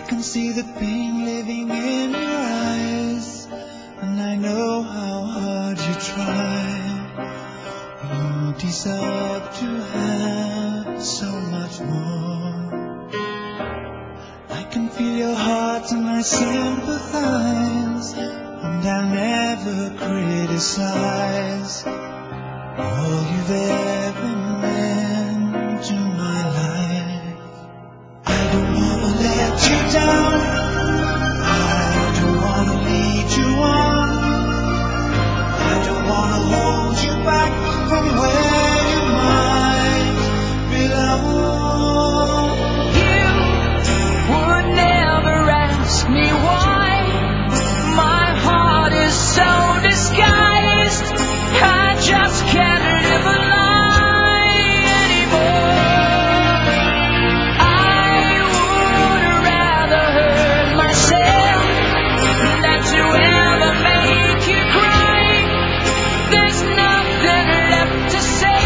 can see the pain living in your eyes, and I know how hard you try. You deserve to have so much more. I can feel your heart and I sympathize, and I'll never criticize all you've ever meant to my life. I don't wanna let you down, I don't wanna lead you on, I don't wanna hold you back from where you might belong. You would never ask me why. My heart is so disguised, I just can't live a lie anymore. I would rather hurt myself than to ever make you cry. There's nothing left to say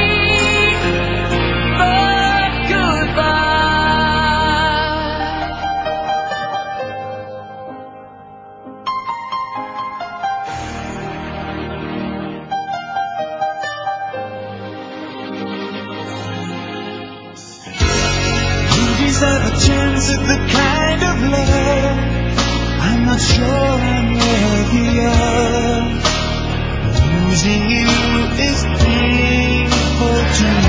but goodbye. You deserve a chance at the kind of love I'm not sure I'm worthy of. Losing you is painful to me.